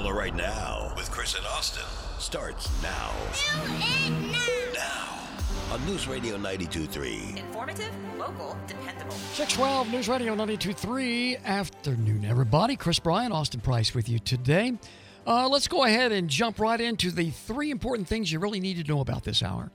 Miller Right Now with Chris and Austin starts now. Now on News Radio 92.3. Informative, local, dependable. 612 News Radio 92.3. Afternoon, everybody. Chris Bryant, Austin Price with you today. Let's go ahead and jump right into the 3 important things you really need to know about this hour.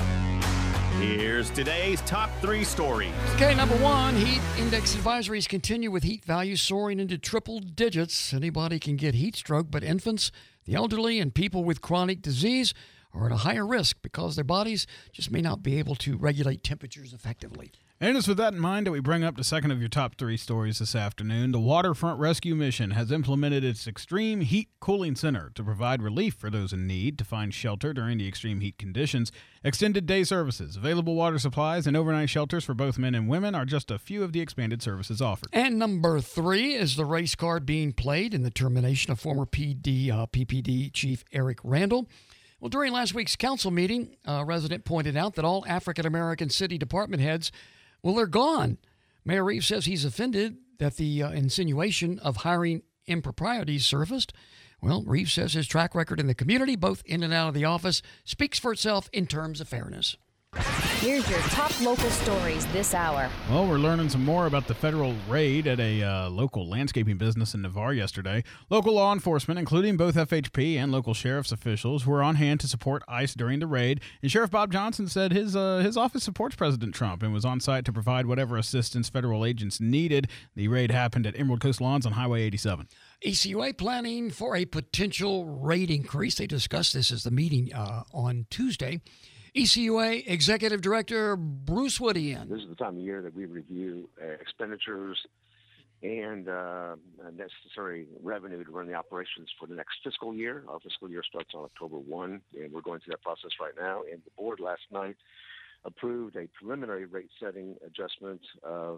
Here's today's top 3 stories. Okay, number 1, heat index advisories continue with heat values soaring into triple digits. Anybody can get heat stroke, but infants, the elderly, and people with chronic disease are at a higher risk because their bodies just may not be able to regulate temperatures effectively. And it's with that in mind that we bring up the second of your top 3 stories this afternoon. The Waterfront Rescue Mission has implemented its Extreme Heat Cooling Center to provide relief for those in need to find shelter during the extreme heat conditions. Extended day services, available water supplies, and overnight shelters for both men and women are just a few of the expanded services offered. And number 3 is the race card being played in the termination of former PPD Chief Eric Randall. Well, during last week's council meeting, a resident pointed out that all African-American city department heads, well, they're gone. Mayor Reeves says he's offended that the insinuation of hiring improprieties surfaced. Well, Reeves says his track record in the community, both in and out of the office, speaks for itself in terms of fairness. Here's your top local stories this hour. Well, we're learning some more about the federal raid at a local landscaping business in Navarre yesterday. Local law enforcement, including both FHP and local sheriff's officials, were on hand to support ICE during the raid. And Sheriff Bob Johnson said his office supports President Trump and was on site to provide whatever assistance federal agents needed. The raid happened at Emerald Coast Lawns on Highway 87. ECUA planning for a potential rate increase. They discussed this as the meeting on Tuesday. ECUA Executive Director Bruce Woodian. This is the time of year that we review expenditures and necessary revenue to run the operations for the next fiscal year. Our fiscal year starts on October 1, and we're going through that process right now. And the board last night approved a preliminary rate-setting adjustment of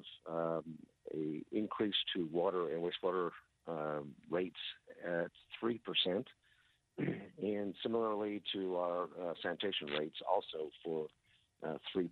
a increase to water and wastewater rates at 3%. And similarly to our sanitation rates, also for 3%.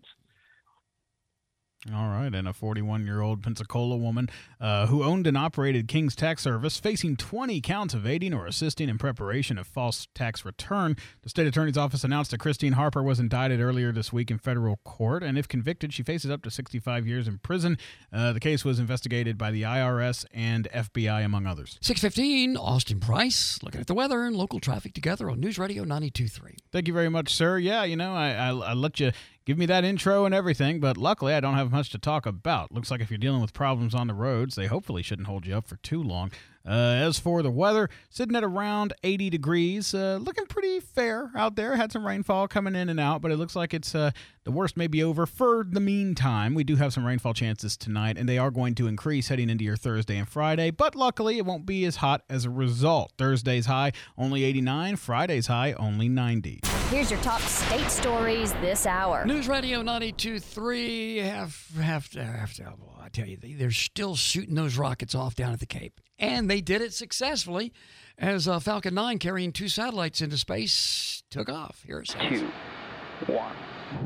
All right, and a 41-year-old Pensacola woman who owned and operated King's Tax Service facing 20 counts of aiding or assisting in preparation of false tax return. The state attorney's office announced that Christine Harper was indicted earlier this week in federal court, and if convicted, she faces up to 65 years in prison. The case was investigated by the IRS and FBI, among others. 6:15, Austin Price, looking at the weather and local traffic together on News Radio 92.3. Thank you very much, sir. Yeah, you know, I let you give me that intro and everything, but luckily I don't have much to talk about. Looks like if you're dealing with problems on the roads, they hopefully shouldn't hold you up for too long. As for the weather, sitting at around 80 degrees, looking pretty fair out there. Had some rainfall coming in and out, but it looks like it's the worst may be over for the meantime. We do have some rainfall chances tonight, and they are going to increase heading into your Thursday and Friday, but luckily it won't be as hot as a result. Thursday's high, only 89. Friday's high, only 90. Here's your top state stories this hour. News Radio 92.3 have to, I tell you, they're still shooting those rockets off down at the Cape. And they did it successfully as Falcon 9 carrying 2 satellites into space took off. Here it says. 2, 1.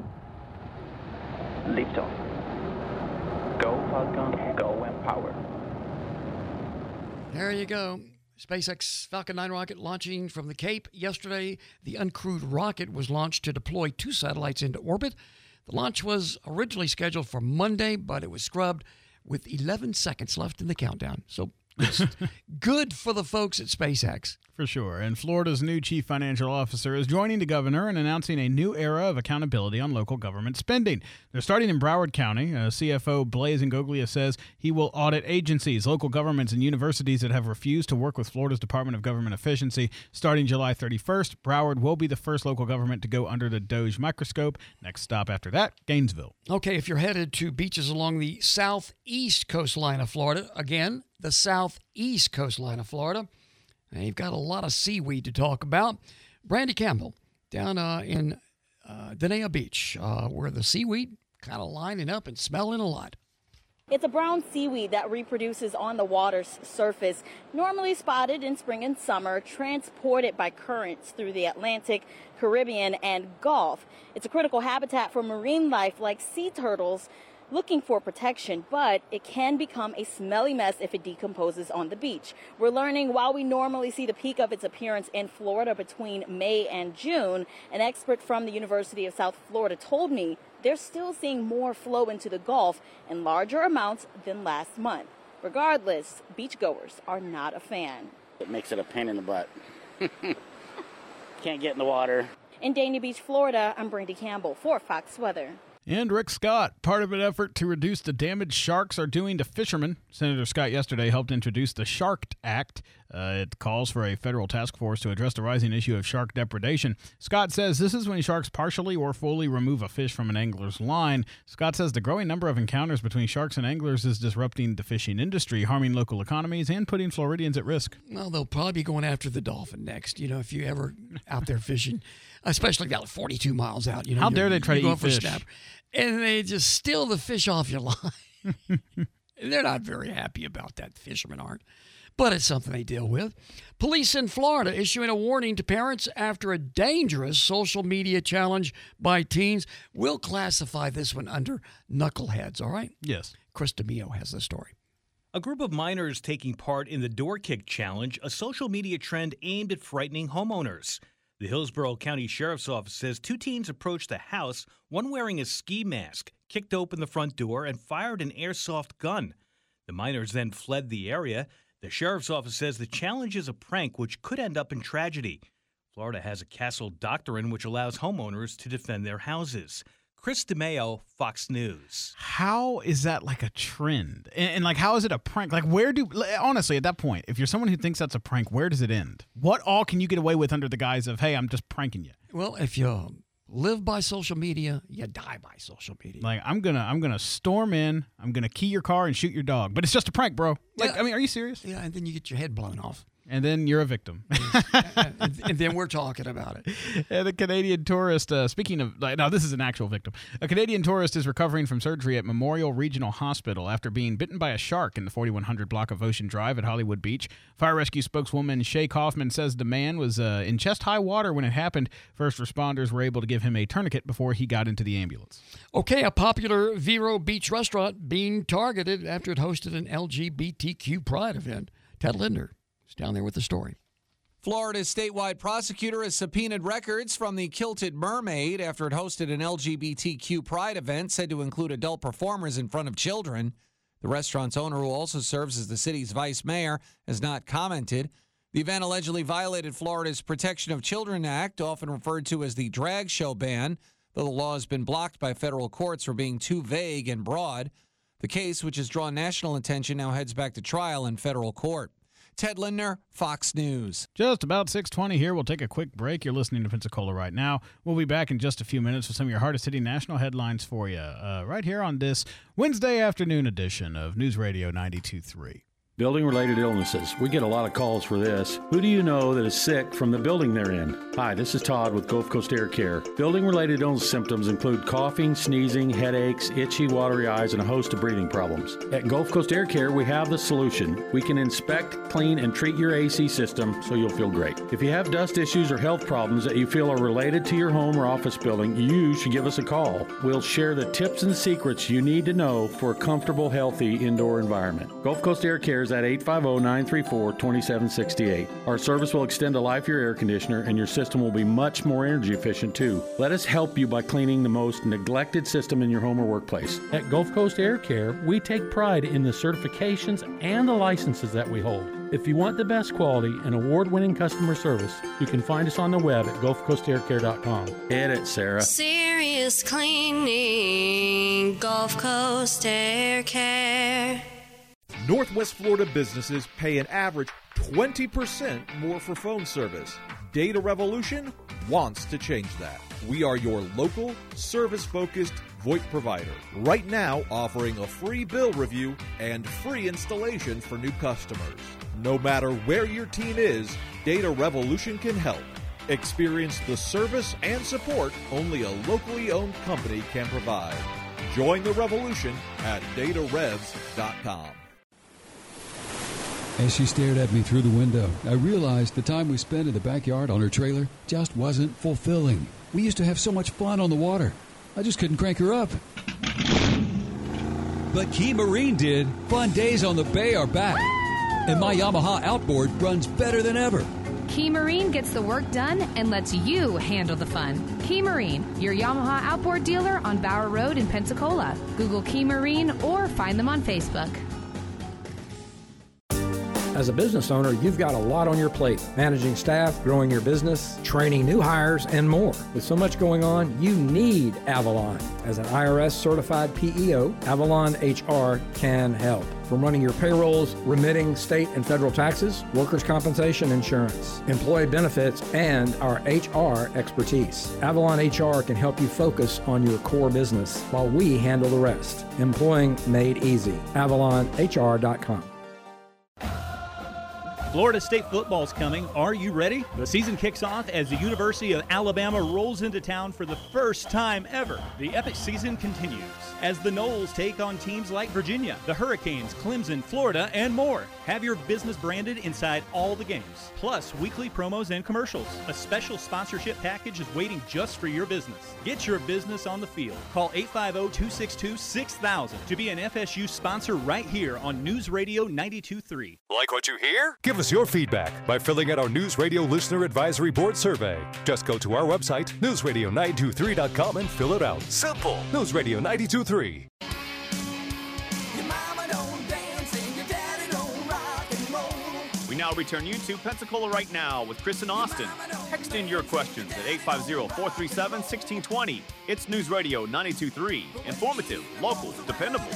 Liftoff. Go Falcon, go Empower. There you go. SpaceX Falcon 9 rocket launching from the Cape. Yesterday, the uncrewed rocket was launched to deploy 2 satellites into orbit. The launch was originally scheduled for Monday, but it was scrubbed with 11 seconds left in the countdown. So it's good for the folks at SpaceX. For sure. And Florida's new chief financial officer is joining the governor in announcing a new era of accountability on local government spending. They're starting in Broward County. CFO Blaise Ngoglia says he will audit agencies, local governments, and universities that have refused to work with Florida's Department of Government Efficiency. Starting July 31st, Broward will be the first local government to go under the DOGE microscope. Next stop after that, Gainesville. Okay, if you're headed to beaches along the southeast coastline of Florida, again, the southeast coastline of Florida, and you've got a lot of seaweed to talk about. Brandy Campbell down in Dania Beach, where the seaweed kind of lining up and smelling a lot. It's a brown seaweed that reproduces on the water's surface, normally spotted in spring and summer, transported by currents through the Atlantic, Caribbean, and Gulf. It's a critical habitat for marine life like sea turtles. looking for protection, but it can become a smelly mess if it decomposes on the beach. We're learning while we normally see the peak of its appearance in Florida between May and June, an expert from the University of South Florida told me they're still seeing more flow into the Gulf in larger amounts than last month. Regardless, beachgoers are not a fan. It makes it a pain in the butt. Can't get in the water. In Dania Beach, Florida, I'm Brandy Campbell for Fox Weather. And Rick Scott, part of an effort to reduce the damage sharks are doing to fishermen. Senator Scott yesterday helped introduce the Shark Act. It calls for a federal task force to address the rising issue of shark depredation. Scott says this is when sharks partially or fully remove a fish from an angler's line. Scott says the growing number of encounters between sharks and anglers is disrupting the fishing industry, harming local economies, and putting Floridians at risk. Well, they'll probably be going after the dolphin next, if you ever out there fishing, especially about 42 miles out. How dare they try to eat fish? Snap, and they just steal the fish off your line. And they're not very happy about that. Fishermen aren't. But it's something they deal with. Police in Florida issuing a warning to parents after a dangerous social media challenge by teens. We'll classify this one under knuckleheads, all right? Yes. Chris DeMio has the story. A group of minors taking part in the Door Kick Challenge, a social media trend aimed at frightening homeowners. The Hillsborough County Sheriff's Office says 2 teens approached the house, one wearing a ski mask, kicked open the front door, and fired an airsoft gun. The minors then fled the area. The Sheriff's Office says the challenge is a prank which could end up in tragedy. Florida has a castle doctrine which allows homeowners to defend their houses. Chris DeMeo, Fox News. How is that like a trend? And how is it a prank? Honestly, at that point, if you're someone who thinks that's a prank, where does it end? What all can you get away with under the guise of, hey, I'm just pranking you? Well, if you live by social media, you die by social media. I'm gonna storm in, I'm gonna key your car and shoot your dog. But it's just a prank, bro. Yeah. Are you serious? Yeah, and then you get your head blown off. And then you're a victim. and then we're talking about it. And the Canadian tourist, speaking of, now this is an actual victim. A Canadian tourist is recovering from surgery at Memorial Regional Hospital after being bitten by a shark in the 4100 block of Ocean Drive at Hollywood Beach. Fire rescue spokeswoman Shay Kaufman says the man was in chest-high water when it happened. First responders were able to give him a tourniquet before he got into the ambulance. Okay, a popular Vero Beach restaurant being targeted after it hosted an LGBTQ pride event. Ted Linder is down there with the story. Florida's statewide prosecutor has subpoenaed records from the Kilted Mermaid after it hosted an LGBTQ pride event said to include adult performers in front of children. The restaurant's owner, who also serves as the city's vice mayor, has not commented. The event allegedly violated Florida's Protection of Children Act, often referred to as the drag show ban, though the law has been blocked by federal courts for being too vague and broad. The case, which has drawn national attention, now heads back to trial in federal court. Ted Lindner, Fox News. Just about 6:20 here. We'll take a quick break. You're listening to Pensacola right now. We'll be back in just a few minutes with some of your hardest-hitting national headlines for you right here on this Wednesday afternoon edition of News Radio 92.3. Building-related illnesses. We get a lot of calls for this. Who do you know that is sick from the building they're in? Hi, this is Todd with Gulf Coast Air Care. Building-related illness symptoms include coughing, sneezing, headaches, itchy, watery eyes, and a host of breathing problems. At Gulf Coast Air Care, we have the solution. We can inspect, clean, and treat your AC system so you'll feel great. If you have dust issues or health problems that you feel are related to your home or office building, you should give us a call. We'll share the tips and secrets you need to know for a comfortable, healthy indoor environment. Gulf Coast Air Care is at 850-934-2768. Our service will extend the life of your air conditioner, and your system will be much more energy efficient too. Let us help you by cleaning the most neglected system in your home or workplace. At Gulf Coast Air Care, we take pride in the certifications and the licenses that we hold. If you want the best quality and award-winning customer service, you can find us on the web at GulfCoastAirCare.com. Hit it, Sarah. Serious cleaning, Gulf Coast Air Care. Northwest Florida businesses pay an average 20% more for phone service. Data Revolution wants to change that. We are your local, service-focused VoIP provider. Right now, offering a free bill review and free installation for new customers. No matter where your team is, Data Revolution can help. Experience the service and support only a locally owned company can provide. Join the revolution at datarevs.com. As she stared at me through the window, I realized the time we spent in the backyard on her trailer just wasn't fulfilling. We used to have so much fun on the water. I just couldn't crank her up. but Key Marine did. Fun days on the bay are back. And my Yamaha outboard runs better than ever. Key Marine gets the work done and lets you handle the fun. Key Marine, your Yamaha outboard dealer on Bower Road in Pensacola. Google Key Marine or find them on Facebook. As a business owner, you've got a lot on your plate. Managing staff, growing your business, training new hires, and more. With so much going on, you need Avalon. As an IRS-certified PEO, Avalon HR can help. From running your payrolls, remitting state and federal taxes, workers' compensation insurance, employee benefits, and our HR expertise. Avalon HR can help you focus on your core business while we handle the rest. Employing made easy. AvalonHR.com. Florida State football's coming. Are you ready? The season kicks off as the University of Alabama rolls into town for the first time ever. The epic season continues as the Noles take on teams like Virginia, the Hurricanes, Clemson, Florida, and more. Have your business branded inside all the games, plus weekly promos and commercials. A special sponsorship package is waiting just for your business. Get your business on the field. Call 850-262-6000 to be an FSU sponsor right here on News Radio 92.3. Like what you hear? Give us your feedback by filling out our News Radio Listener Advisory Board survey. Just go to our website, newsradio923.com, and fill it out. Simple. News Radio 92.3. We now return you to Pensacola Right Now with Chris and Austin. Text in your questions at 850-437-1620. It's News Radio 92.3. Informative, local, dependable.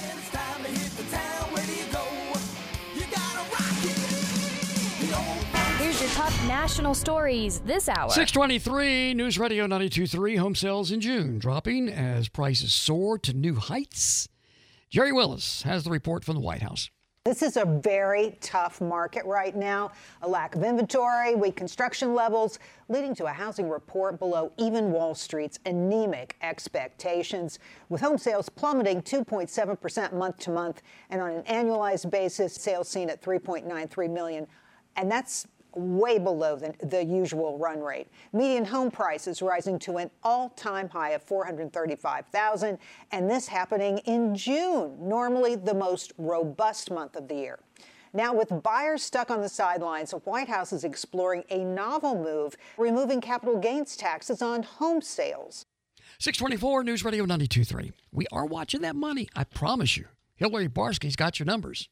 Here's your top national stories this hour. 623 News Radio 92.3. Home sales in June dropping as prices soar to new heights. Jerry Willis has the report from the White House. This is a very tough market right now. A lack of inventory, weak construction levels, leading to a housing report below even Wall Street's anemic expectations. With home sales plummeting 2.7% month to month, and on an annualized basis, sales seen at 3.93 million. And that's way below the usual run rate. Median home prices rising to an all-time high of $435,000, and this happening in June, normally the most robust month of the year. Now, with buyers stuck on the sidelines, the White House is exploring a novel move, removing capital gains taxes on home sales. 624 News Radio 92.3. We are watching that money, I promise you. Hillary Barsky's got your numbers.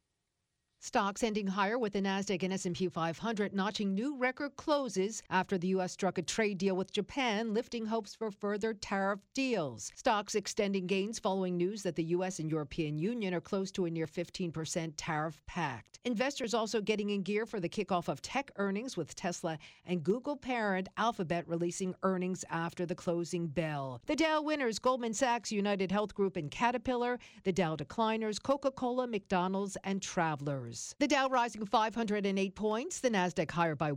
Stocks ending higher with the Nasdaq and S&P 500 notching new record closes after the U.S. struck a trade deal with Japan, lifting hopes for further tariff deals. Stocks extending gains following news that the U.S. and European Union are close to a near 15% tariff pact. Investors also getting in gear for the kickoff of tech earnings, with Tesla and Google parent Alphabet releasing earnings after the closing bell. The Dow winners, Goldman Sachs, United Health Group, and Caterpillar. The Dow decliners, Coca-Cola, McDonald's, and Travelers. The Dow rising 508 points, the Nasdaq higher by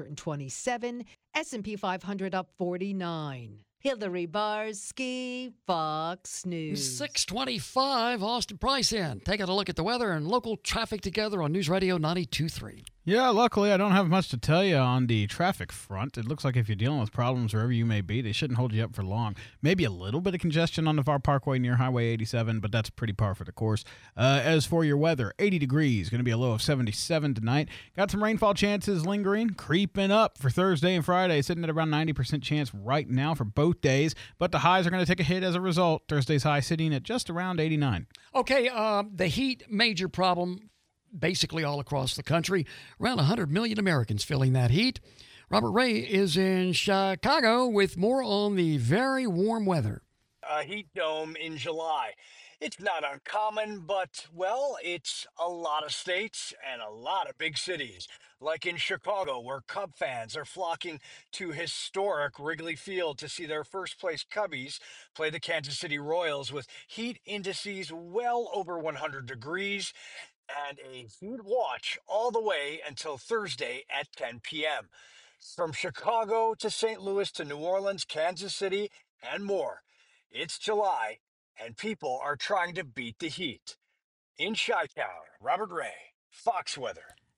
127, S&P 500 up 49. Hillary Barsky, Fox News. 625, Austin Price in. Taking a look at the weather and local traffic together on News Radio 92.3. Yeah, luckily I don't have much to tell you on the traffic front. It looks like if you're dealing with problems wherever you may be, they shouldn't hold you up for long. Maybe a little bit of congestion on Navarre Parkway near Highway 87, but that's pretty par for the course. As for your weather, 80 degrees, going to be a low of 77 tonight. Got some rainfall chances lingering, creeping up for Thursday and Friday, sitting at around 90% chance right now for both days, but the highs are going to take a hit as a result. Thursday's high sitting at just around 89. Okay, the heat, major problem basically all across the country. Around 100 million Americans feeling that heat. Robert Ray is in Chicago with more on the very warm weather. A heat dome in July. It's not uncommon, but, well, it's a lot of states and a lot of big cities. Like in Chicago, where Cub fans are flocking to historic Wrigley Field to see their first-place Cubbies play the Kansas City Royals with heat indices well over 100 degrees. And a heat watch all the way until Thursday at 10 p.m. From Chicago to St. Louis to New Orleans, Kansas City, and more. It's July, and people are trying to beat the heat. In Chi-Town, Robert Ray, Fox Weather.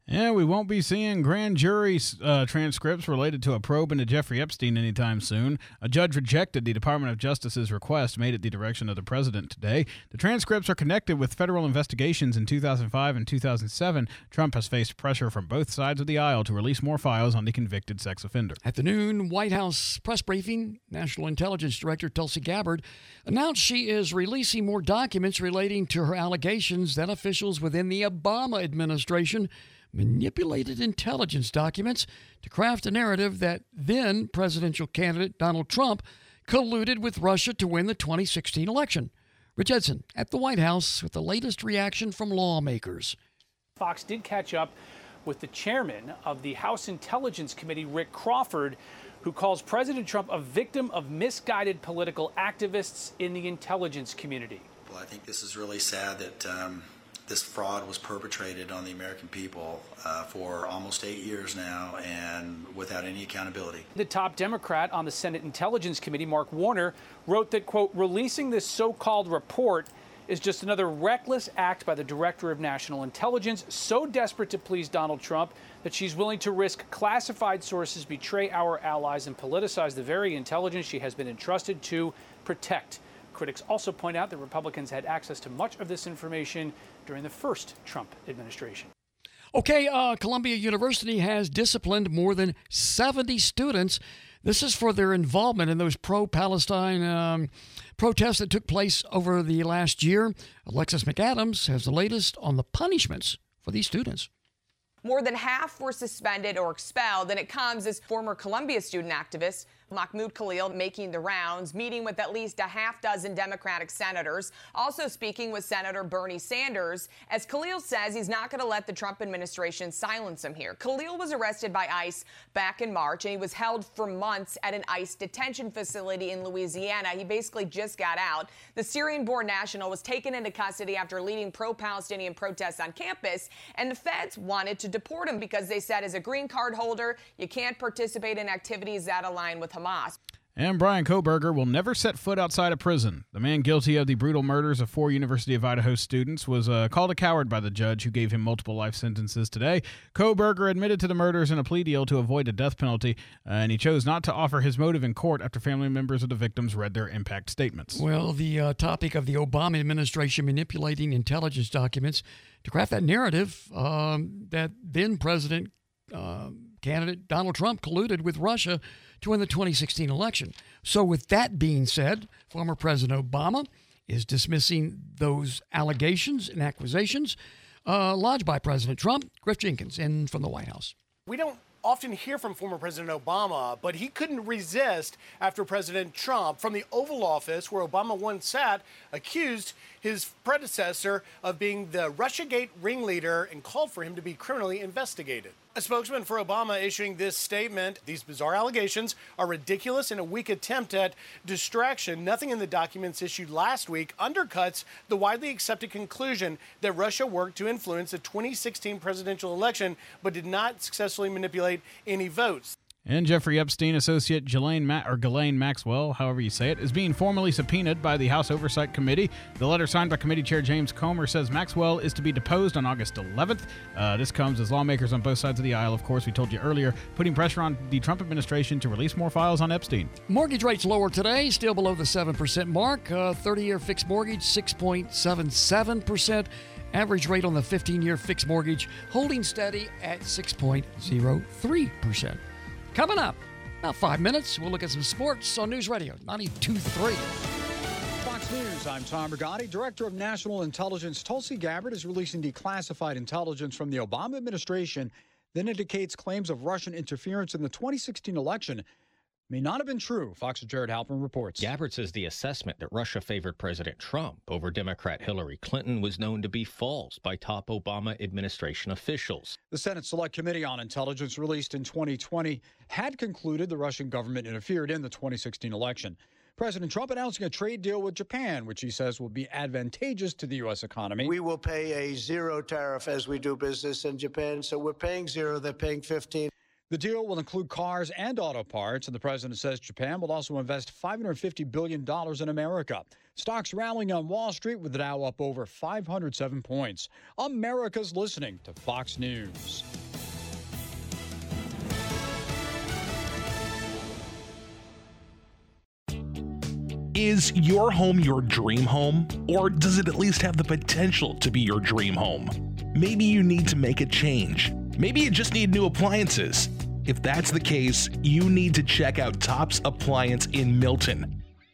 And we won't be seeing grand jury transcripts related to a probe into Jeffrey Epstein anytime soon. A judge rejected the Department of Justice's request made at the direction of the president today. The transcripts are connected with federal investigations in 2005 and 2007. Trump has faced pressure from both sides of the aisle to release more files on the convicted sex offender. At the noon White House press briefing, National Intelligence Director Tulsi Gabbard announced she is releasing more documents relating to her allegations that officials within the Obama administration manipulated intelligence documents to craft a narrative that then presidential candidate Donald Trump colluded with Russia to win the 2016 election. Rich Edson at the White House with the latest reaction from lawmakers. Fox did catch up with the chairman of the House Intelligence Committee, Rick Crawford, who calls President Trump a victim of misguided political activists in the intelligence community. Well, I think this is really sad that this fraud was perpetrated on the American people for almost 8 years now and without any accountability. The top Democrat on the Senate Intelligence Committee, Mark Warner, wrote that, quote, releasing this so-called report is just another reckless act by the Director of National Intelligence, so desperate to please Donald Trump that she's willing to risk classified sources, betray our allies, and politicize the very intelligence she has been entrusted to protect. Critics also point out that Republicans had access to much of this information during the first Trump administration. Okay, Columbia University has disciplined more than 70 students. This is for their involvement in those pro-Palestine protests that took place over the last year. Alexis McAdams has the latest on the punishments for these students. More than half were suspended or expelled, and it comes as former Columbia student activist Mahmoud Khalil making the rounds, meeting with at least a half dozen Democratic senators, also speaking with Senator Bernie Sanders, as Khalil says he's not going to let the Trump administration silence him here. Khalil was arrested by ICE back in March, and he was held for months at an ICE detention facility in Louisiana. He basically just got out. The Syrian-born national was taken into custody after leading pro-Palestinian protests on campus, and the feds wanted to deport him because they said as a green card holder, you can't participate in activities that align with Hamas. And Brian Kohberger will never set foot outside a prison. The man guilty of the brutal murders of 4 University of Idaho students was called a coward by the judge who gave him multiple life sentences today. Kohberger admitted to the murders in a plea deal to avoid a death penalty, and he chose not to offer his motive in court after family members of the victims read their impact statements. Well, the topic of the Obama administration manipulating intelligence documents to craft that narrative that then President candidate Donald Trump colluded with Russia to win the 2016 election. So with that being said, former President Obama is dismissing those allegations and accusations lodged by President Trump. Griff Jenkins in from the White House. We don't often hear from former President Obama, but he couldn't resist after President Trump, from the Oval Office, where Obama once sat, accused his predecessor of being the Russiagate ringleader and called for him to be criminally investigated. A spokesman for Obama issuing this statement: these bizarre allegations are ridiculous and a weak attempt at distraction. Nothing in the documents issued last week undercuts the widely accepted conclusion that Russia worked to influence the 2016 presidential election, but did not successfully manipulate any votes. And Jeffrey Epstein associate Ghislaine Maxwell, however you say it, is being formally subpoenaed by the House Oversight Committee. The letter signed by committee chair James Comer says Maxwell is to be deposed on August 11th. This comes as lawmakers on both sides of the aisle, of course, we told you earlier, putting pressure on the Trump administration to release more files on Epstein. Mortgage rates lower today, still below the 7% mark. 30-year fixed mortgage, 6.77%. Average rate on the 15-year fixed mortgage holding steady at 6.03%. Coming up, about 5 minutes, we'll look at some sports on News Radio 92.3. Fox News, I'm Tom Rigotti. Director of National Intelligence Tulsi Gabbard is releasing declassified intelligence from the Obama administration that indicates claims of Russian interference in the 2016 election may not have been true. Fox's Jared Halpern reports. Gabbard says the assessment that Russia favored President Trump over Democrat Hillary Clinton was known to be false by top Obama administration officials. The Senate Select Committee on Intelligence, released in 2020, had concluded the Russian government interfered in the 2016 election. President Trump announcing a trade deal with Japan, which he says will be advantageous to the U.S. economy. We will pay a zero tariff as we do business in Japan, so we're paying zero, they're paying 15. The deal will include cars and auto parts, and the president says Japan will also invest $550 billion in America. Stocks rallying on Wall Street with the Dow up over 507 points. America's listening to Fox News. Is your home your dream home? Or does it at least have the potential to be your dream home? Maybe you need to make a change. Maybe you just need new appliances. If that's the case, you need to check out Tops Appliance in Milton.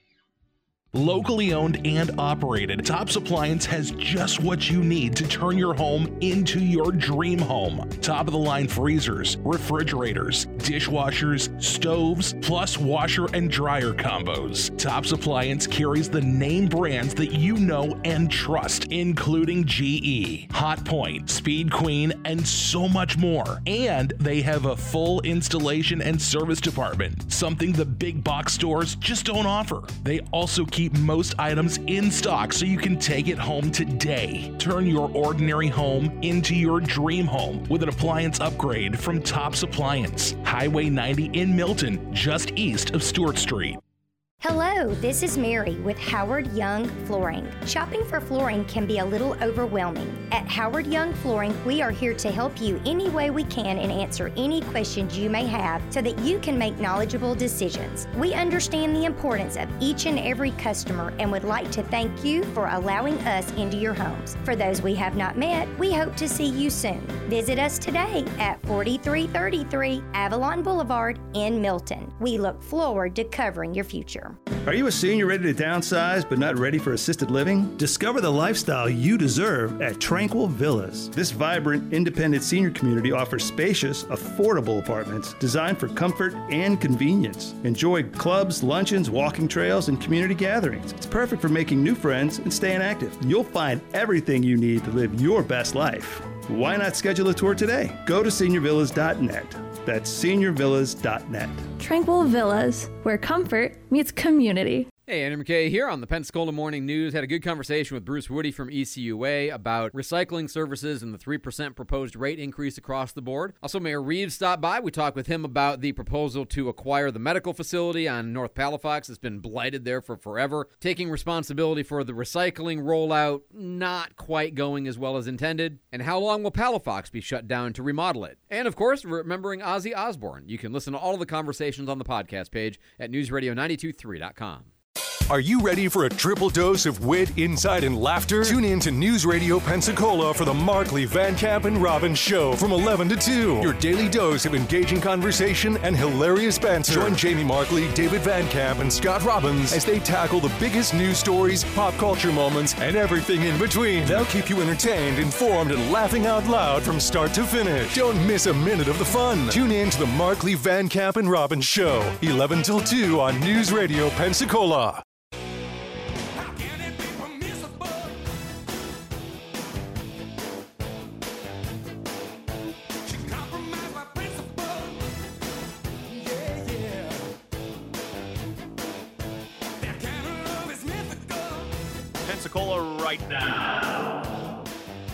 Locally owned and operated, Tops Appliance has just what you need to turn your home into your dream home. Top-of-the-line freezers, refrigerators, dishwashers, stoves, plus washer and dryer combos. Tops Appliance carries the name brands that you know and trust, including GE, Hotpoint, Speed Queen, and so much more. And they have a full installation and service department, something the big box stores just don't offer. They also keep most items in stock so you can take it home today. Turn your ordinary home into your dream home with an appliance upgrade from Tops Appliance. Highway 90 in Milton, just east of Stewart Street. Hello, this is Mary with Howard Young Flooring. Shopping for flooring can be a little overwhelming. At Howard Young Flooring, we are here to help you any way we can and answer any questions you may have so that you can make knowledgeable decisions. We understand the importance of each and every customer and would like to thank you for allowing us into your homes. For those we have not met, we hope to see you soon. Visit us today at 4333 Avalon Boulevard in Milton. We look forward to covering your future. Are you a senior ready to downsize but not ready for assisted living? Discover the lifestyle you deserve at Tranquil Villas. This vibrant, independent senior community offers spacious, affordable apartments designed for comfort and convenience. Enjoy clubs, luncheons, walking trails, and community gatherings. It's perfect for making new friends and staying active. You'll find everything you need to live your best life. Why not schedule a tour today? Go to seniorvillas.net. That's seniorvillas.net. Tranquil Villas, where comfort meets community. Hey, Andrew McKay here on the Pensacola Morning News. Had a good conversation with Bruce Woody from ECUA about recycling services and the 3% proposed rate increase across the board. Also, Mayor Reeves stopped by. We talked with him about the proposal to acquire the medical facility on North Palafox. It's been blighted there for forever. Taking responsibility for the recycling rollout, not quite going as well as intended. And how long will Palafox be shut down to remodel it? And, of course, remembering Ozzy Osbourne. You can listen to all of the conversations on the podcast page at newsradio923.com. Are you ready for a triple dose of wit, insight, and laughter? Tune in to News Radio Pensacola for the Markley, Van Camp, and Robbins Show from 11 to 2. Your daily dose of engaging conversation and hilarious banter. Join Jamie Markley, David Van Camp, and Scott Robbins as they tackle the biggest news stories, pop culture moments, and everything in between. They'll keep you entertained, informed, and laughing out loud from start to finish. Don't miss a minute of the fun. Tune in to the Markley, Van Camp, and Robbins Show, 11 till 2 on News Radio Pensacola. Pensacola right now.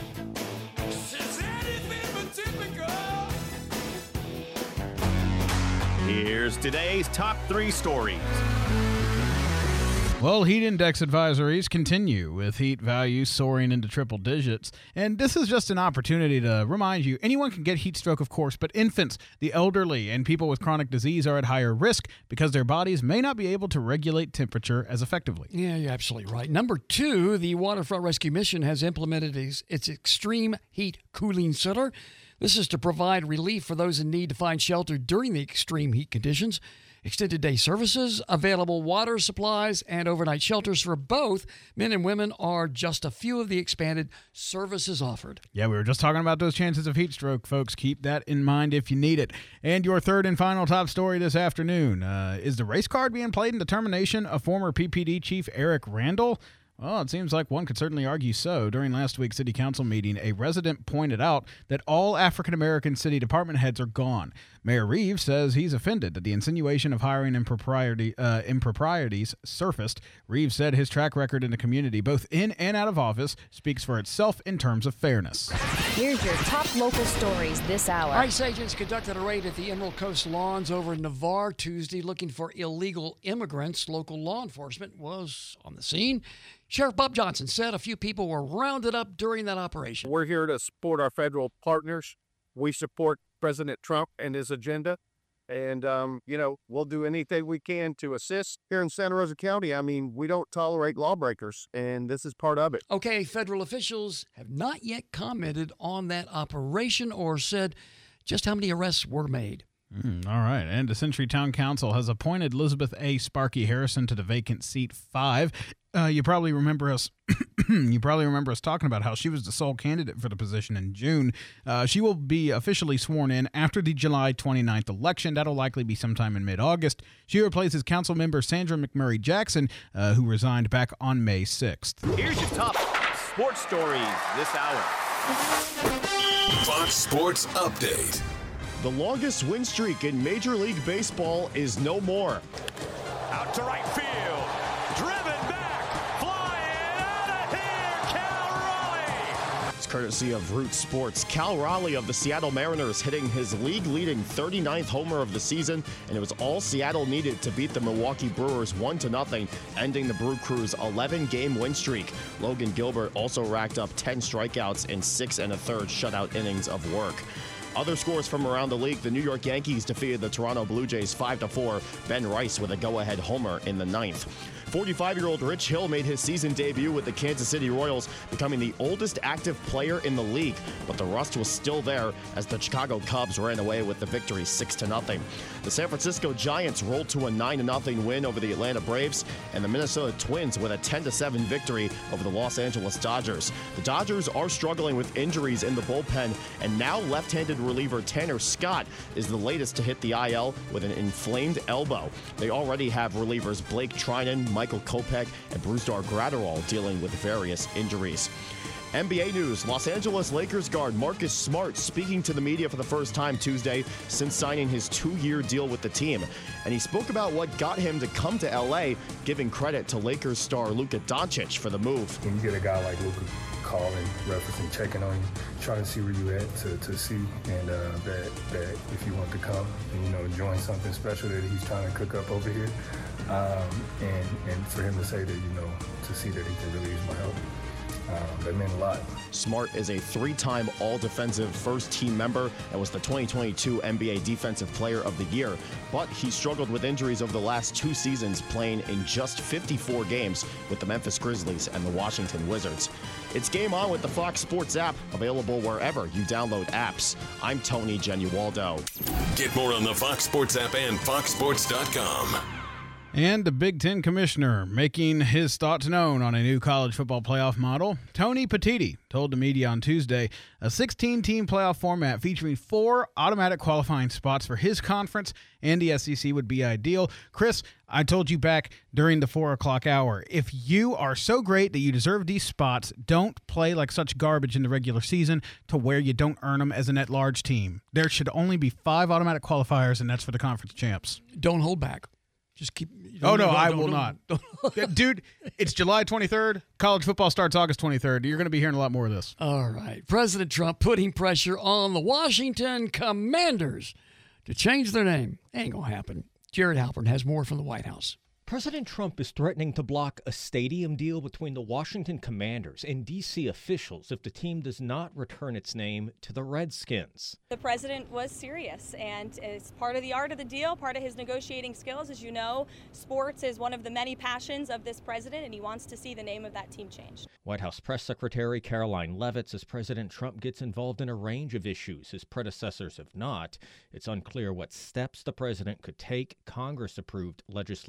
Here's today's top 3 stories. Well, heat index advisories continue with heat values soaring into triple digits. And this is just an opportunity to remind you, anyone can get heat stroke, of course, but infants, the elderly, and people with chronic disease are at higher risk because their bodies may not be able to regulate temperature as effectively. Yeah, you're absolutely right. Number 2, the Waterfront Rescue Mission has implemented its Extreme Heat Cooling Center. This is to provide relief for those in need to find shelter during the extreme heat conditions. Extended day services, available water supplies, and overnight shelters for both men and women are just a few of the expanded services offered. Yeah, we were just talking about those chances of heat stroke, folks. Keep that in mind if you need it. And your third and final top story this afternoon. Is the race card being played in determination of former PPD Chief Eric Randall? Well, it seems like one could certainly argue so. During last week's city council meeting, a resident pointed out that all African-American city department heads are gone. Mayor Reeves says he's offended that the insinuation of hiring improprieties surfaced. Reeves said his track record in the community, both in and out of office, speaks for itself in terms of fairness. Here's your top local stories this hour. ICE agents conducted a raid at the Emerald Coast Lawns over in Navarre Tuesday looking for illegal immigrants. Local law enforcement was on the scene. Sheriff Bob Johnson said a few people were rounded up during that operation. We're here to support our federal partners. We support President Trump and his agenda. And, we'll do anything we can to assist here in Santa Rosa County. I mean, we don't tolerate lawbreakers, and this is part of it. Okay, federal officials have not yet commented on that operation or said just how many arrests were made. All right. And the Century Town Council has appointed Elizabeth A. Sparky Harrison to the vacant seat 5. You probably remember us talking about how she was the sole candidate for the position in June. She will be officially sworn in after the July 29th election. That'll likely be sometime in mid-August. She replaces council member Sandra McMurray Jackson, who resigned back on May 6th. Here's your top sports stories this hour. Fox Sports Update. The longest win streak in Major League Baseball is no more. Out to right field. Driven back. Flying out of here. Cal Raleigh. It's courtesy of Root Sports. Cal Raleigh of the Seattle Mariners hitting his league-leading 39th homer of the season, and it was all Seattle needed to beat the Milwaukee Brewers 1-0, ending the Brew Crew's 11-game win streak. Logan Gilbert also racked up 10 strikeouts in 6 1/3 shutout innings of work. Other scores from around the league, the New York Yankees defeated the Toronto Blue Jays 5-4, Ben Rice with a go-ahead homer in the 9th. 45-year-old Rich Hill made his season debut with the Kansas City Royals, becoming the oldest active player in the league, but the rust was still there as the Chicago Cubs ran away with the victory 6-0. The San Francisco Giants rolled to a 9-0 win over the Atlanta Braves, and the Minnesota Twins with a 10-7 victory over the Los Angeles Dodgers. The Dodgers are struggling with injuries in the bullpen, and now left-handed reliever Tanner Scott is the latest to hit the IL with an inflamed elbow. They already have relievers Blake Trinan, Michael Kopech, and Brusdar Graterol dealing with various injuries. NBA news, Los Angeles Lakers guard Marcus Smart speaking to the media for the first time Tuesday since signing his 2-year deal with the team. And he spoke about what got him to come to LA, giving credit to Lakers star Luka Doncic for the move. When you get a guy like Luka calling, referencing, checking on you, trying to see where you at to see, and that if you want to come and, join something special that he's trying to cook up over here, and for him to say that, to see that he can really use my help. That meant a lot. Smart is a 3-time All-Defensive First-Team member and was the 2022 NBA Defensive Player of the Year. But he struggled with injuries over the last 2 seasons, playing in just 54 games with the Memphis Grizzlies and the Washington Wizards. It's Game On with the Fox Sports app, available wherever you download apps. I'm Tony Genualdo. Get more on the Fox Sports app and foxsports.com. And the Big Ten commissioner making his thoughts known on a new college football playoff model. Tony Petitti told the media on Tuesday a 16-team playoff format featuring 4 automatic qualifying spots for his conference and the SEC would be ideal. Chris, I told you back during the 4 o'clock hour, if you are so great that you deserve these spots, don't play like such garbage in the regular season to where you don't earn them as an at-large team. There should only be 5 automatic qualifiers, and that's for the conference champs. Don't hold back. Just keep. I will not. Dude, it's July 23rd. College football starts August 23rd. You're going to be hearing a lot more of this. All right. President Trump putting pressure on the Washington Commanders to change their name. Ain't going to happen. Jared Halpern has more from the White House. President Trump is threatening to block a stadium deal between the Washington Commanders and D.C. officials if the team does not return its name to the Redskins. The president was serious, and as part of the art of the deal, part of his negotiating skills, as you know, sports is one of the many passions of this president, and he wants to see the name of that team changed. White House Press Secretary Caroline Leavitt says President Trump gets involved in a range of issues his predecessors have not. It's unclear what steps the president could take. Congress approved legislation last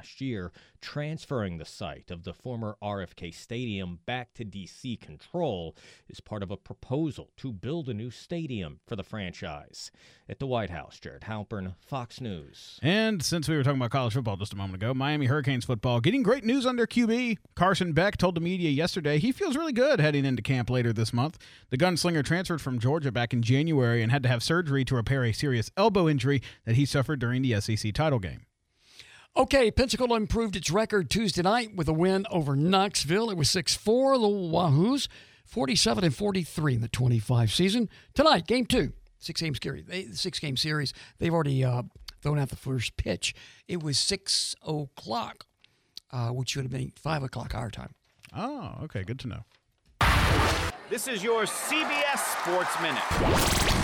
last year, transferring the site of the former RFK Stadium back to D.C. control is part of a proposal to build a new stadium for the franchise. At the White House, Jared Halpern, Fox News. And since we were talking about college football just a moment ago, Miami Hurricanes football getting great news on their QB. Carson Beck told the media yesterday he feels really good heading into camp later this month. The gunslinger transferred from Georgia back in January and had to have surgery to repair a serious elbow injury that he suffered during the SEC title game. Okay, Pensacola improved its record Tuesday night with a win over Knoxville. It was 6-4. The Wahoos, 47-43 in the 25 season. Tonight, game 2, 6-game series. They've already thrown out the first pitch. It was 6 o'clock, which would have been 5 o'clock our time. Oh, okay, good to know. This is your CBS Sports Minute.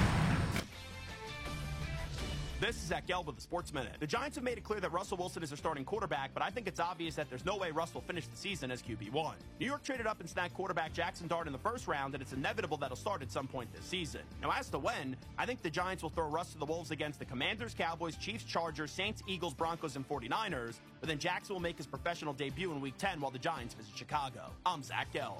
This is Zach Gelb with the Sports Minute. The Giants have made it clear that Russell Wilson is their starting quarterback, but I think it's obvious that there's no way Russ will finish the season as QB1. New York traded up and snagged quarterback Jackson Dart in the first round, and it's inevitable that'll start at some point this season. Now, as to when, I think the Giants will throw Russ to the Wolves against the Commanders, Cowboys, Chiefs, Chargers, Saints, Eagles, Broncos, and 49ers, but then Jackson will make his professional debut in Week 10 while the Giants visit Chicago. I'm Zach Gelb.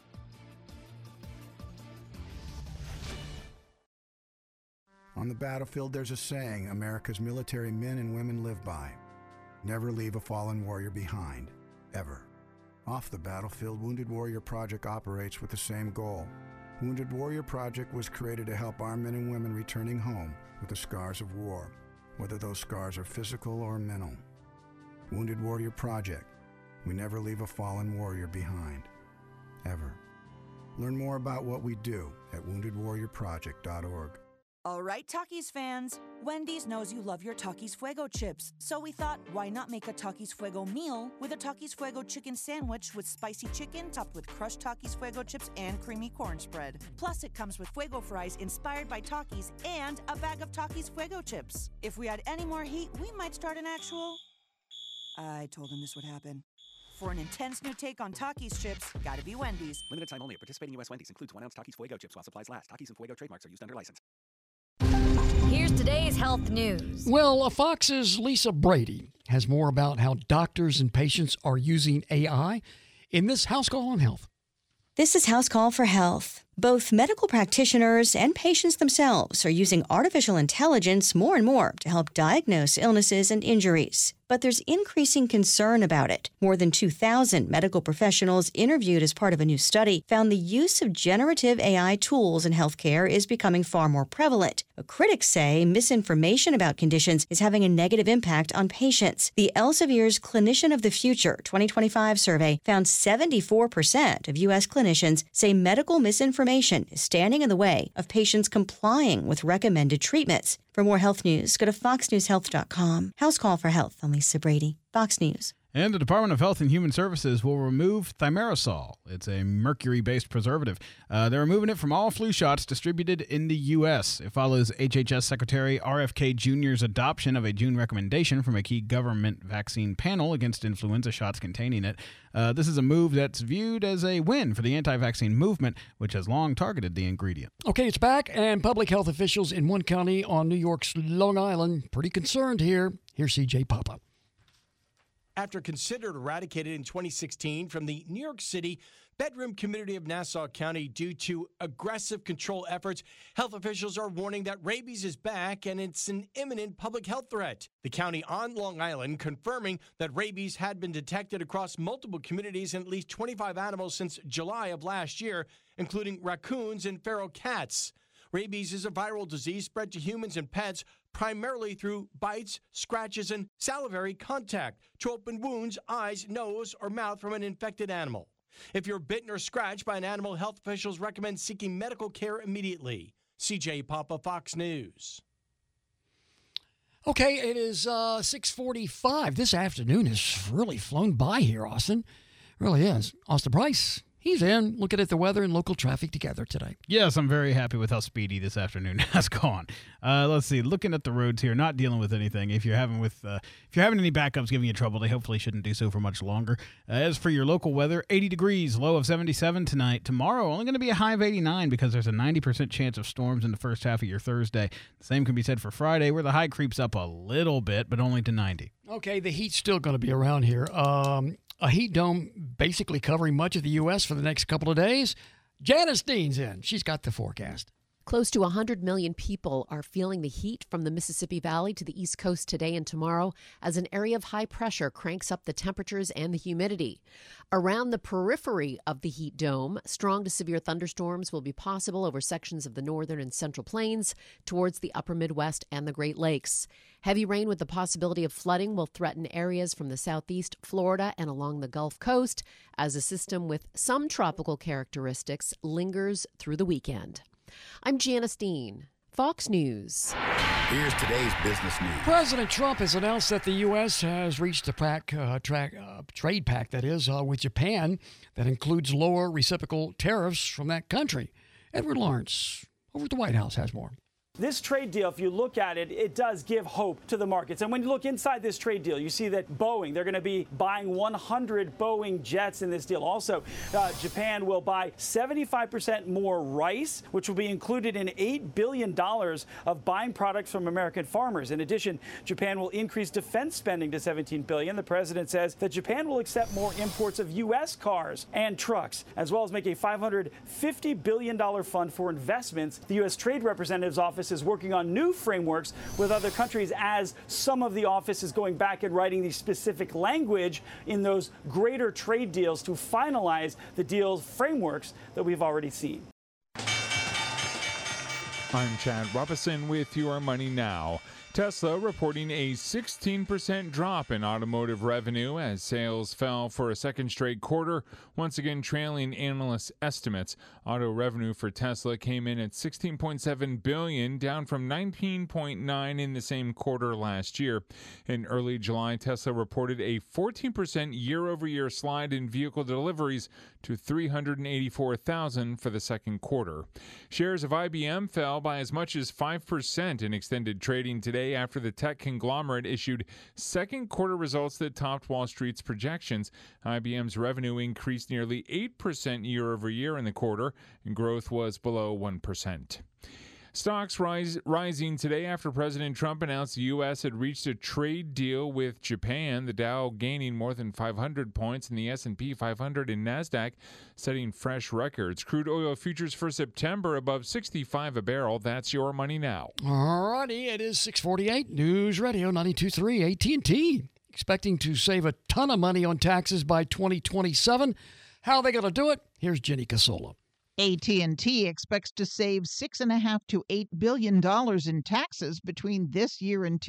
On the battlefield, there's a saying America's military men and women live by. Never leave a fallen warrior behind, ever. Off the battlefield, Wounded Warrior Project operates with the same goal. Wounded Warrior Project was created to help our men and women returning home with the scars of war, whether those scars are physical or mental. Wounded Warrior Project. We never leave a fallen warrior behind, ever. Learn more about what we do at woundedwarriorproject.org. All right, Takis fans, Wendy's knows you love your Takis Fuego chips, so we thought, why not make a Takis Fuego meal with a Takis Fuego chicken sandwich with spicy chicken topped with crushed Takis Fuego chips and creamy corn spread. Plus, it comes with Fuego fries inspired by Takis and a bag of Takis Fuego chips. If we had any more heat, we might start an actual... I told him this would happen. For an intense new take on Takis chips, gotta be Wendy's. Limited time only at participating U.S. Wendy's. Includes 1 ounce Takis Fuego chips while supplies last. Takis and Fuego trademarks are used under license. Here's today's health news. Well, Fox's Lisa Brady has more about how doctors and patients are using AI in this House Call on Health. This is House Call for Health. Both medical practitioners and patients themselves are using artificial intelligence more and more to help diagnose illnesses and injuries. But there's increasing concern about it. More than 2,000 medical professionals interviewed as part of a new study found the use of generative AI tools in healthcare is becoming far more prevalent. But critics say misinformation about conditions is having a negative impact on patients. The Elsevier's Clinician of the Future 2025 survey found 74% of U.S. clinicians say medical misinformation is standing in the way of patients complying with recommended treatments. For more health news, go to foxnewshealth.com. House Call for Health. I'm Lisa Brady, Fox News. And the Department of Health and Human Services will remove thimerosal. It's a mercury-based preservative. They're removing it from all flu shots distributed in the U.S. It follows HHS Secretary RFK Jr.'s adoption of a June recommendation from a key government vaccine panel against influenza shots containing it. This is a move that's viewed as a win for the anti-vaccine movement, which has long targeted the ingredient. Okay, it's back, and public health officials in one county on New York's Long Island pretty concerned here. Here's CJ Papa. After considered eradicated in 2016 from the New York City bedroom community of Nassau County due to aggressive control efforts, health officials are warning that rabies is back and it's an imminent public health threat. The county on Long Island confirming that rabies had been detected across multiple communities in at least 25 animals since July of last year, including raccoons and feral cats. Rabies is a viral disease spread to humans and pets primarily through bites, scratches, and salivary contact to open wounds, eyes, nose, or mouth from an infected animal. If you're bitten or scratched by an animal, health officials recommend seeking medical care immediately. CJ Papa, Fox News. Okay, it is 6:45. This afternoon has really flown by here, Austin. It really is. Austin Price, He's in, looking at the weather and local traffic together today. Yes, I'm very happy with how speedy this afternoon has gone. Let's see, looking at the roads here, not dealing with anything. If you're having any backups giving you trouble, they hopefully shouldn't do so for much longer. As for your local weather, 80 degrees, low of 77 tonight. Tomorrow, only going to be a high of 89 because there's a 90% chance of storms in the first half of your Thursday. The same can be said for Friday, where the high creeps up a little bit, but only to 90. Okay, the heat's still going to be around here. A heat dome basically covering much of the U.S. for the next couple of days. Janice Dean's in. She's got the forecast. Close to 100 million people are feeling the heat from the Mississippi Valley to the East Coast today and tomorrow as an area of high pressure cranks up the temperatures and the humidity. Around the periphery of the heat dome, strong to severe thunderstorms will be possible over sections of the northern and central plains towards the upper Midwest and the Great Lakes. Heavy rain with the possibility of flooding will threaten areas from the southeast, Florida, and along the Gulf Coast as a system with some tropical characteristics lingers through the weekend. I'm Janice Dean, Fox News. Here's today's business news. President Trump has announced that the U.S. has reached a trade pact, with Japan that includes lower reciprocal tariffs from that country. Edward Lawrence over at the White House has more. This trade deal, if you look at it, it does give hope to the markets. And when you look inside this trade deal, you see that Boeing, they're going to be buying 100 Boeing jets in this deal. Also, Japan will buy 75% more rice, which will be included in $8 billion of buying products from American farmers. In addition, Japan will increase defense spending to $17 billion. The president says that Japan will accept more imports of U.S. cars and trucks, as well as make a $550 billion fund for investments. The U.S. Trade Representative's office is working on new frameworks with other countries as some of the office is going back and writing the specific language in those greater trade deals to finalize the deals frameworks that we've already seen. I'm Chad Robinson with Your Money Now. Tesla reporting a 16% drop in automotive revenue as sales fell for a second straight quarter, once again trailing analyst estimates. Auto revenue for Tesla came in at $16.7 billion, down from $19.9 in the same quarter last year. In early July, Tesla reported a 14% year-over-year slide in vehicle deliveries to 384,000 for the second quarter. Shares of IBM fell by as much as 5% in extended trading today after the tech conglomerate issued second quarter results that topped Wall Street's projections. IBM's revenue increased nearly 8% year over year in the quarter, and growth was below 1%. Stocks rising today after President Trump announced the U.S. had reached a trade deal with Japan. The Dow gaining more than 500 points and the S&P 500 and NASDAQ setting fresh records. Crude oil futures for September above $65 a barrel. That's Your Money Now. All righty, it is 6:48. News Radio 92.3 AT&T. Expecting to save a ton of money on taxes by 2027. How are they going to do it? Here's Jenny Casola. AT&T expects to save $6.5 to $8 billion in taxes between this year and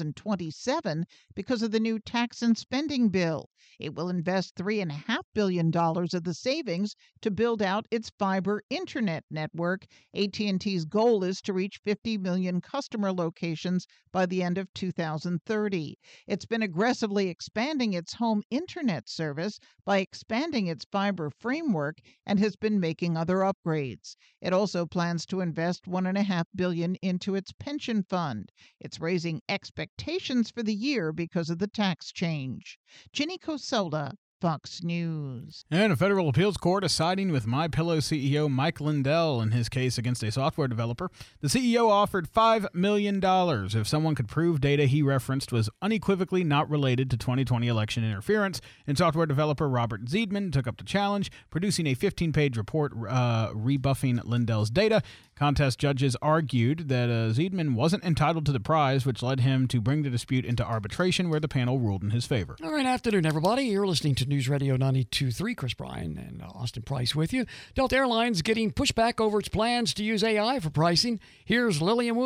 2027 because of the new tax and spending bill. It will invest $3.5 billion of the savings to build out its fiber internet network. AT&T's goal is to reach 50 million customer locations by the end of 2030. It's been aggressively expanding its home internet service by expanding its fiber framework and has been making other upgrades. It also plans to invest $1.5 billion into its pension fund. It's raising expectations for the year because of the tax change. Ginny Cosola, Fox News. And a federal appeals court is siding with MyPillow CEO Mike Lindell in his case against a software developer. The CEO offered $5 million if someone could prove data he referenced was unequivocally not related to 2020 election interference. And software developer Robert Zeidman took up the challenge, producing a 15-page report rebuffing Lindell's data. Contest judges argued that Zeidman wasn't entitled to the prize, which led him to bring the dispute into arbitration, where the panel ruled in his favor. All right, afternoon, everybody. You're listening to News Radio 92.3. Chris Bryan and Austin Price with you. Delta Airlines getting pushback over its plans to use AI for pricing. Here's Lillian Wu.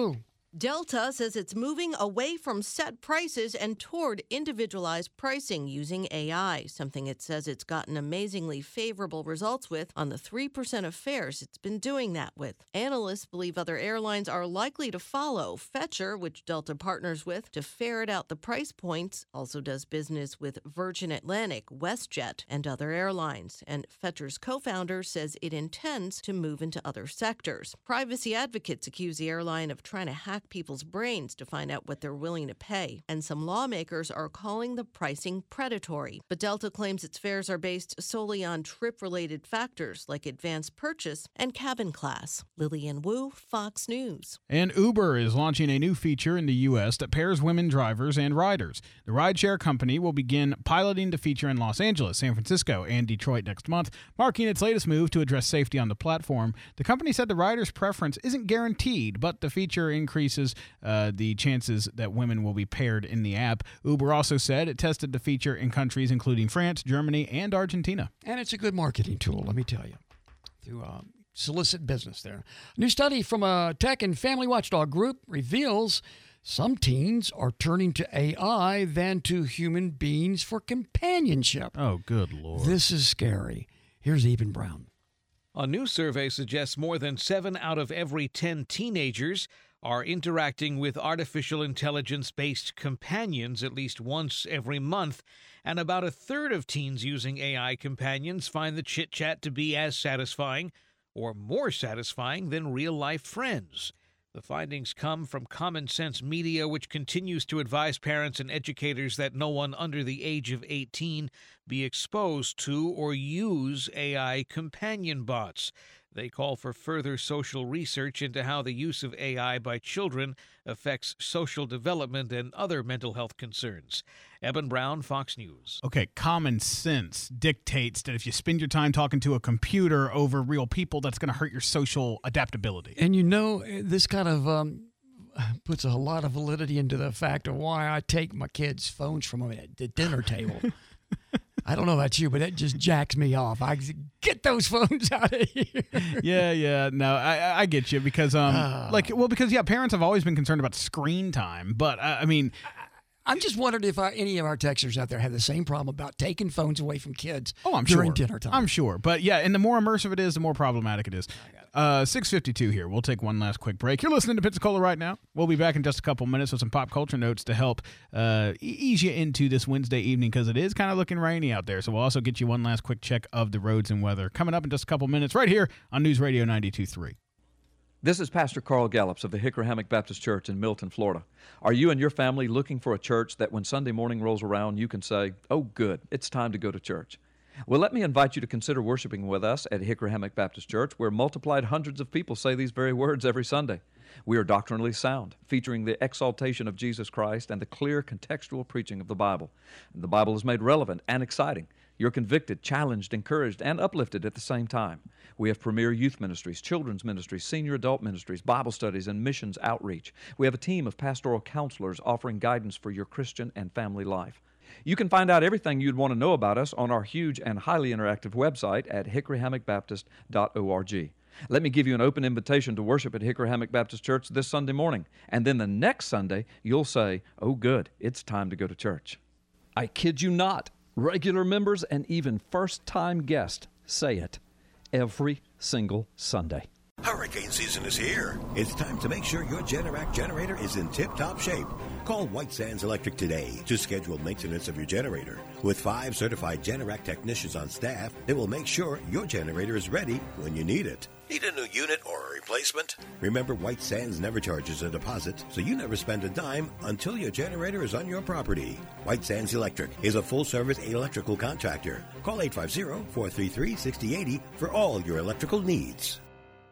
Delta says it's moving away from set prices and toward individualized pricing using AI, something it says it's gotten amazingly favorable results with on the 3% of fares it's been doing that with. Analysts believe other airlines are likely to follow. Fetcher, which Delta partners with to ferret out the price points, also does business with Virgin Atlantic, WestJet, and other airlines. And Fetcher's co-founder says it intends to move into other sectors. Privacy advocates accuse the airline of trying to hack people's brains to find out what they're willing to pay, and some lawmakers are calling the pricing predatory. But Delta claims its fares are based solely on trip-related factors like advanced purchase and cabin class. Lillian Wu, Fox News. And Uber is launching a new feature in the U.S. that pairs women drivers and riders. The rideshare company will begin piloting the feature in Los Angeles, San Francisco, and Detroit next month, marking its latest move to address safety on the platform. The company said the rider's preference isn't guaranteed, but the feature increases the chances that women will be paired in the app. Uber also said it tested the feature in countries including France, Germany, and Argentina. And it's a good marketing tool, let me tell you, to solicit business there. A new study from a tech and family watchdog group reveals some teens are turning to AI than to human beings for companionship. Oh, good Lord. This is scary. Here's Eben Brown. A new survey suggests more than 7 out of every 10 teenagers are interacting with artificial intelligence-based companions at least once every month, and about a third of teens using AI companions find the chit-chat to be as satisfying or more satisfying than real-life friends. The findings come from Common Sense Media, which continues to advise parents and educators that no one under the age of 18 be exposed to or use AI companion bots. They call for further social research into how the use of AI by children affects social development and other mental health concerns. Eben Brown, Fox News. Okay, common sense dictates that if you spend your time talking to a computer over real people, that's going to hurt your social adaptability. And you know, this kind of puts a lot of validity into the fact of why I take my kids' phones from them at the dinner table. I don't know about you, but it just jacks me off. I get those phones out of here. Yeah. No, I get you because, parents have always been concerned about screen time. But I mean, I'm just wondering if any of our texters out there have the same problem about taking phones away from kids. Oh, I'm during sure. dinner time. I'm sure, but yeah, and the more immersive it is, the more problematic it is. 6:52 here. We'll take one last quick break. You're listening to Pensacola right now. We'll be back in just a couple minutes with some pop culture notes to help ease you into this Wednesday evening because it is kind of looking rainy out there. So we'll also get you one last quick check of the roads and weather coming up in just a couple minutes right here on News Radio 92.3. This is Pastor Carl Gallups of the Hickory Hammock Baptist Church in Milton, Florida. Are you and your family looking for a church that when Sunday morning rolls around, you can say, "Oh, good, it's time to go to church"? Well, let me invite you to consider worshiping with us at Hickory Hammock Baptist Church, where multiplied hundreds of people say these very words every Sunday. We are doctrinally sound, featuring the exaltation of Jesus Christ and the clear contextual preaching of the Bible. The Bible is made relevant and exciting. You're convicted, challenged, encouraged, and uplifted at the same time. We have premier youth ministries, children's ministries, senior adult ministries, Bible studies, and missions outreach. We have a team of pastoral counselors offering guidance for your Christian and family life. You can find out everything you'd want to know about us on our huge and highly interactive website at hickoryhammockbaptist.org. Let me give you an open invitation to worship at Hickory Hammock Baptist Church this Sunday morning, and then the next Sunday you'll say, "Oh good, it's time to go to church." I kid you not. Regular members and even first-time guests say it every single Sunday. Hurricane season is here. It's time to make sure your Generac generator is in tip-top shape. Call White Sands Electric today to schedule maintenance of your generator. With 5 certified Generac technicians on staff, they will make sure your generator is ready when you need it. Need a new unit or a replacement? Remember, White Sands never charges a deposit, so you never spend a dime until your generator is on your property. White Sands Electric is a full-service electrical contractor. Call 850-433-6080 for all your electrical needs.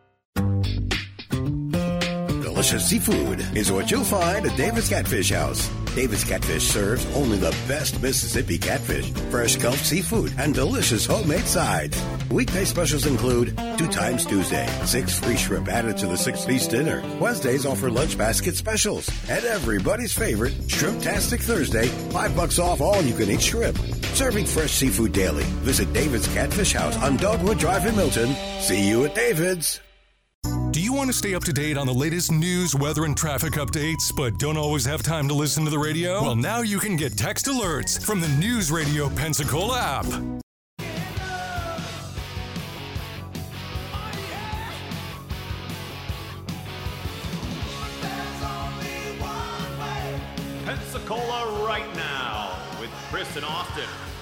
Delicious seafood is what you'll find at David's Catfish House. David's Catfish serves only the best Mississippi catfish, fresh Gulf seafood, and delicious homemade sides. Weekday specials include 2 times Tuesday, 6 free shrimp added to the 6-piece dinner. Wednesdays offer lunch basket specials. And everybody's favorite, Shrimptastic Thursday, $5 off all you-can-eat shrimp. Serving fresh seafood daily. Visit David's Catfish House on Dogwood Drive in Milton. See you at David's. Do you want to stay up to date on the latest news, weather, and traffic updates, but don't always have time to listen to the radio? Well, now you can get text alerts from the News Radio Pensacola app. Pensacola right now with Chris and Austin.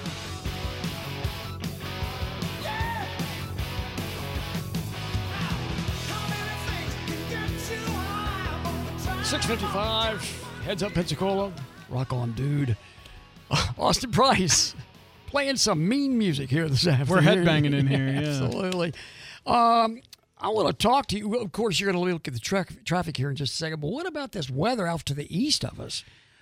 6:55, heads up Pensacola, rock on, dude. Austin Price playing some mean music here this afternoon. We're headbanging in here, yeah. Absolutely. I want to talk to you. Of course, you're going to look at the traffic here in just a second, but what about this weather out to the east of us?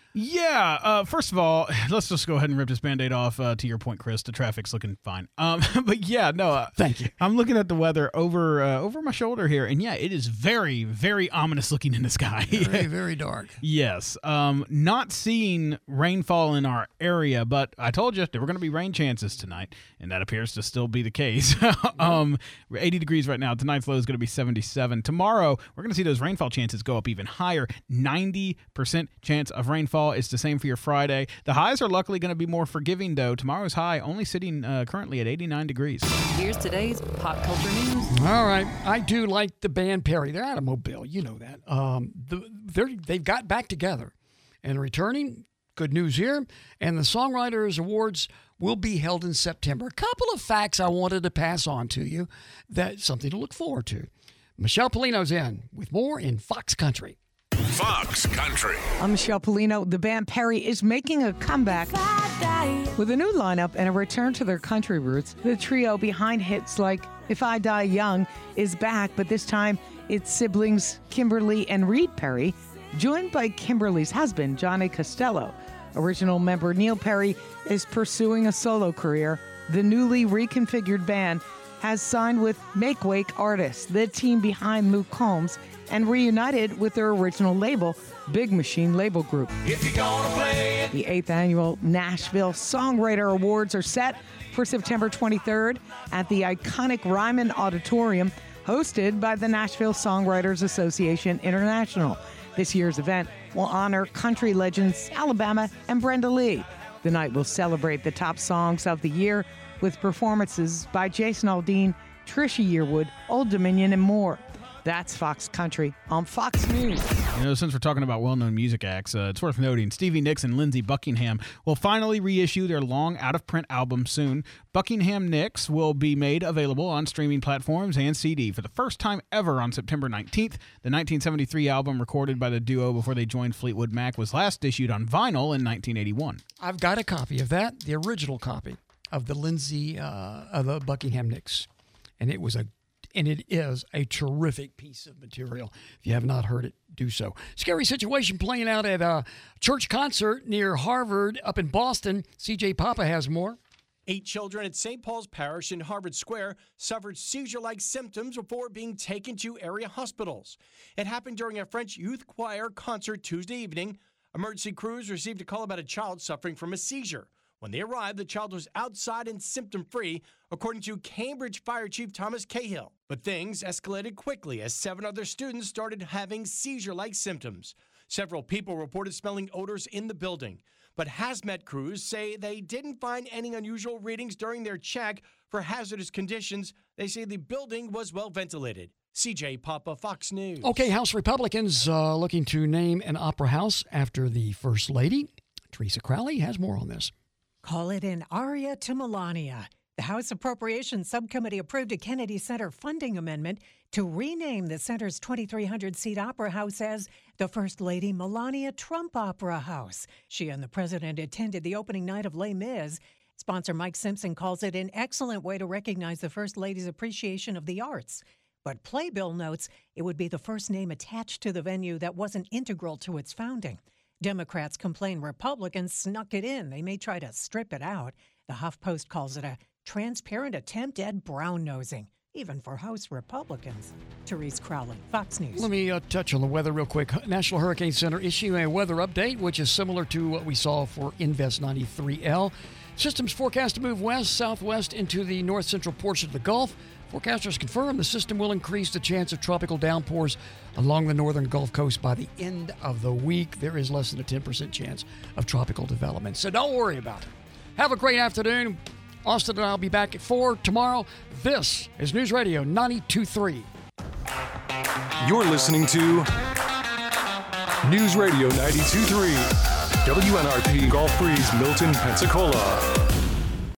Yeah, first of all, let's just go ahead and rip this Band-Aid off. To your point, Chris, the traffic's looking fine. But yeah, no. Thank you. I'm looking at the weather over my shoulder here, and yeah, it is very, very ominous looking in the sky. Very, very dark. Yes. Not seeing rainfall in our area, but I told you there were going to be rain chances tonight, and that appears to still be the case. 80 degrees right now. Tonight's low is going to be 77. Tomorrow, we're going to see those rainfall chances go up even higher. 90% chance of rainfall. It's the same for your Friday. The highs are luckily going to be more forgiving, though. Tomorrow's high only sitting currently at 89 degrees. Here's today's pop culture news. All right. I do like the band Perry. They're out of Mobile. You know that. They've got back together. And returning, good news here. And the Songwriters Awards will be held in September. A couple of facts I wanted to pass on to you. That's something to look forward to. Michelle Polino's in with more in Fox Country. Fox Country. I'm Michelle Polino. The band Perry is making a comeback with a new lineup and a return to their country roots. The trio behind hits like If I Die Young is back, but this time it's siblings Kimberly and Reed Perry, joined by Kimberly's husband, Johnny Costello. Original member Neil Perry is pursuing a solo career. The newly reconfigured band has signed with Make Wake Artists, the team behind Luke Combs, and reunited with their original label, Big Machine Label Group. If you're gonna play it. The 8th annual Nashville Songwriter Awards are set for September 23rd at the iconic Ryman Auditorium, hosted by the Nashville Songwriters Association International. This year's event will honor country legends Alabama and Brenda Lee. The night will celebrate the top songs of the year with performances by Jason Aldean, Trisha Yearwood, Old Dominion, and more. That's Fox Country on Fox News. You know, since we're talking about well-known music acts, it's worth noting Stevie Nicks and Lindsey Buckingham will finally reissue their long out-of-print album soon. Buckingham Nicks will be made available on streaming platforms and CD for the first time ever on September 19th. The 1973 album recorded by the duo before they joined Fleetwood Mac was last issued on vinyl in 1981. I've got a copy of that, the original copy of the the Buckingham Nicks, and it is a terrific piece of material. If you have not heard it, do so. Scary situation playing out at a church concert near Harvard up in Boston. CJ Papa has more. 8 children at St. Paul's Parish in Harvard Square suffered seizure-like symptoms before being taken to area hospitals. It happened during a French youth choir concert Tuesday evening. Emergency crews received a call about a child suffering from a seizure. When they arrived, the child was outside and symptom-free, according to Cambridge Fire Chief Thomas Cahill. But things escalated quickly as 7 other students started having seizure-like symptoms. Several people reported smelling odors in the building. But hazmat crews say they didn't find any unusual readings during their check for hazardous conditions. They say the building was well ventilated. CJ Papa, Fox News. Okay, House Republicans looking to name an opera house after the First Lady. Teresa Crowley has more on this. Call it an aria to Melania. The House Appropriations Subcommittee approved a Kennedy Center funding amendment to rename the center's 2,300-seat opera house as the First Lady Melania Trump Opera House. She and the president attended the opening night of Les Mis. Sponsor Mike Simpson calls it an excellent way to recognize the First Lady's appreciation of the arts. But Playbill notes it would be the first name attached to the venue that wasn't integral to its founding. Democrats complain Republicans snuck it in. They may try to strip it out. The HuffPost calls it a transparent attempt at brown-nosing, even for House Republicans. Therese Crowley, Fox News. Let me touch on the weather real quick. National Hurricane Center issuing a weather update, which is similar to what we saw for Invest 93L. Systems forecast to move west-southwest into the north-central portion of the Gulf Forecasters confirm the system will increase the chance of tropical downpours along the northern Gulf Coast by the end of the week. There is less than a 10% chance of tropical development, so don't worry about it. Have a great afternoon. Austin and I will be back at 4 tomorrow. This is News Radio 92.3. You're listening to News Radio 92.3, WNRP Gulf Breeze, Milton, Pensacola.